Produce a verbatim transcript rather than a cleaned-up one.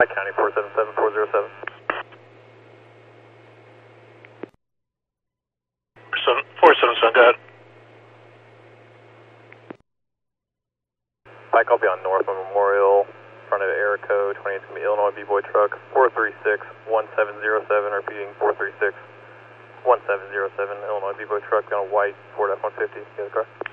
County four seven seven four zero seven. four seven seven, go ahead. Pike, I'll be on North on Memorial, front of Airco, twenty-eight's going to be Illinois B-Boy truck, four three six one seven zero seven, repeating four three six one seven zero seven, Illinois B-Boy truck on a white Ford F one fifty, the other car.